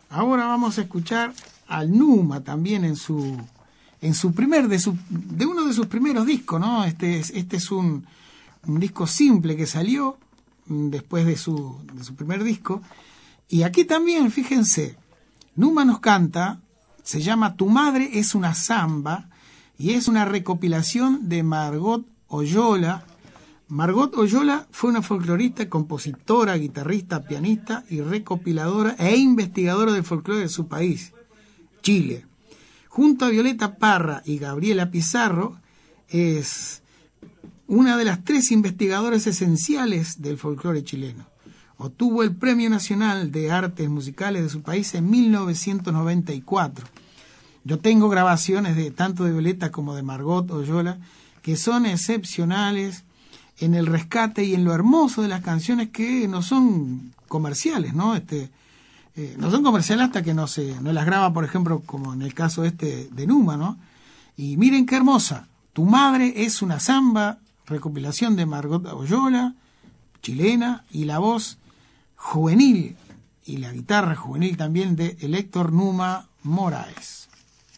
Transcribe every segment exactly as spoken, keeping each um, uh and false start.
Ahora vamos a escuchar al Numa también en su en su primer de su de uno de sus primeros discos, ¿no? Este es este es un, un disco simple que salió después de su de su primer disco. Y aquí también, fíjense, Numa nos canta, se llama Tu madre es una samba y es una recopilación de Margot Oyola. Margot Oyola fue una folclorista, compositora, guitarrista, pianista y recopiladora e investigadora del folclore de su país, Chile. Junto a Violeta Parra y Gabriela Pizarro, es una de las tres investigadoras esenciales del folclore chileno. Obtuvo el Premio Nacional de Artes Musicales de su país en mil novecientos noventa y cuatro. Yo tengo grabaciones de tanto de Violeta como de Margot Oyola que son excepcionales en el rescate y en lo hermoso de las canciones que no son comerciales, ¿no? Este, eh, no son comerciales hasta que no se no las graba, por ejemplo, como en el caso este de Numa, ¿no? Y miren qué hermosa. Tu madre es una samba, recopilación de Margot Oyola, chilena, y la voz juvenil y la guitarra juvenil también de Héctor Numa Moraes.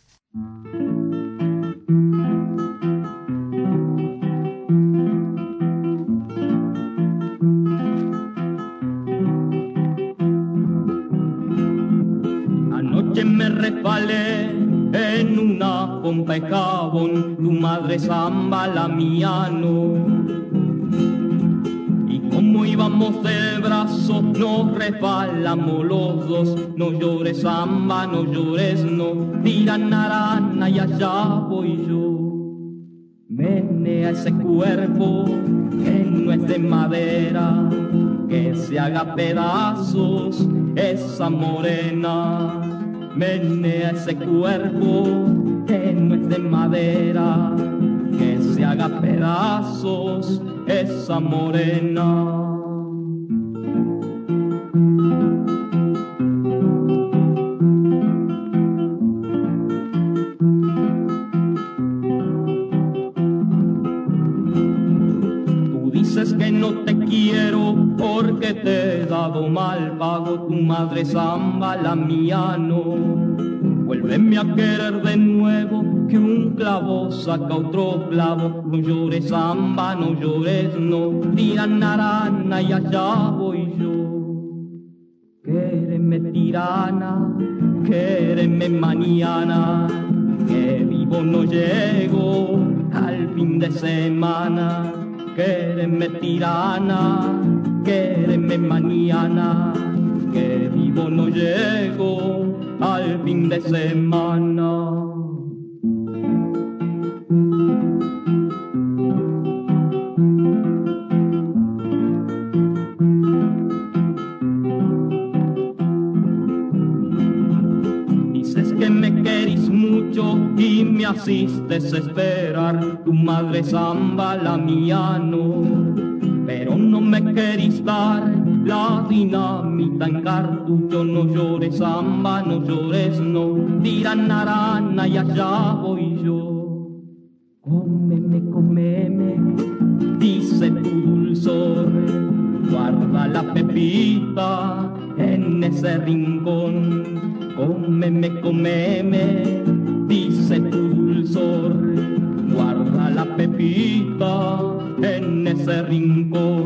Anoche me resbalé en una pompa de jabón, tu madre samba, la mía no. Y como íbamos de brazos, nos resbalamos los dos. No llores samba, no llores, no. Tiran arana y allá voy yo. Menea ese cuerpo que no es de madera, que se haga pedazos esa morena. Menea ese cuerpo que no es de madera, que se haga pedazos esa morena. Tú dices que no te quiero porque te he dado mal pago, tu madre samba, la mía no. Vuélveme a querer de nuevo, que un clavo saca otro clavo. No llores samba, no llores, no. Tiran arana y allá voy yo. Quéreme tirana, quéreme mañana, que vivo no llego al fin de semana. Quéreme tirana, quéreme mañana, que vivo no llego al fin de semana. Dices que me querís mucho y me asistes esperar, tu madre samba, la mía no. Pero no me querís dar la dinamita en cartucho. No llores samba, no llores, no. Tiran arana y allá voy yo. Cómeme, cómeme, dice tu dulzor. Guarda la pepita en ese rincón. Cómeme, cómeme, dice tu dulzor. Guarda la pepita en ese rincón.